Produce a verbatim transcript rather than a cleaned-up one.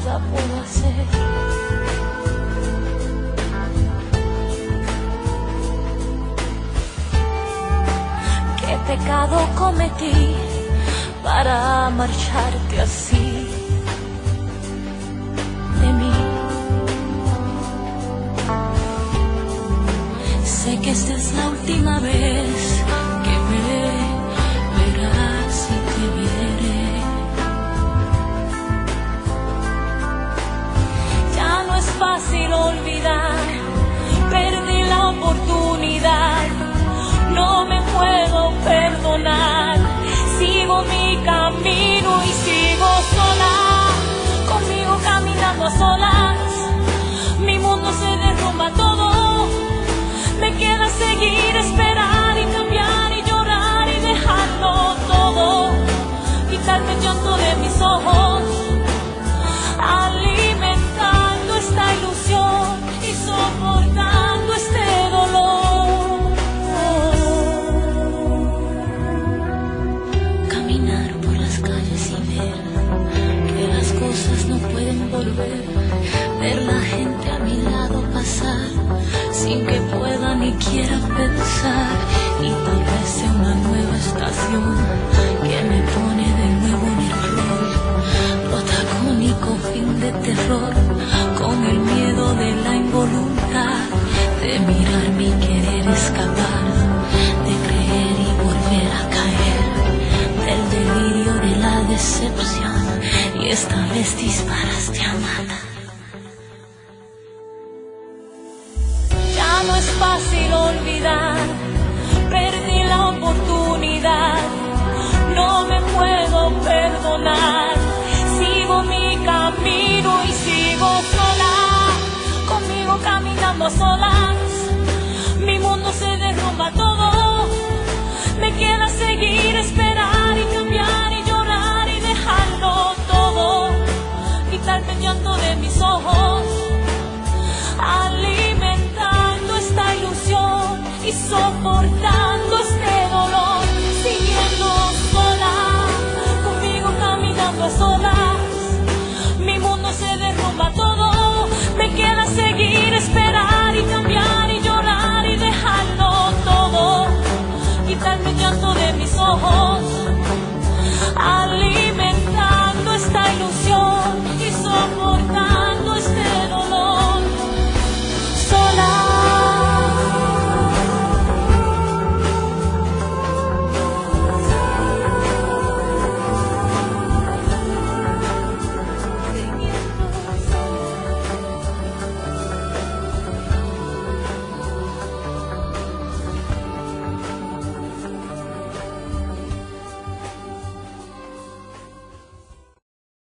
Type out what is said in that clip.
nada puedo hacer. ¿Qué pecado cometí para marcharte así de mí? Sé que esta es la última vez que me verás y te veré. Ya no es fácil olvidar, perdí la oportunidad, no me puedo perdonar. Sigo mi camino y sigo sola, conmigo caminando a solas. Mi mundo se derrumba todo, me queda seguir, esperar y cambiar y llorar y dejarlo todo. Quitarme el llanto de mis ojos, alimentando esta ilusión y soportando este dolor. Caminar por las calles y ver que las cosas no pueden volver, ver la gente a mi lado pasar sin que pueda ni quiera pensar, y tal vez sea una nueva estación que me pone de nuevo en el rol, protagónico fin de terror, con el miedo de la involuntad, de mirar mi querer escapar, de creer y volver a caer, del delirio de la decepción, y esta vez disparaste a matar. No es fácil olvidar, perdí la oportunidad, no me puedo perdonar. Sigo mi camino y sigo sola, conmigo caminando a solas. Mi mundo se derrumba todo.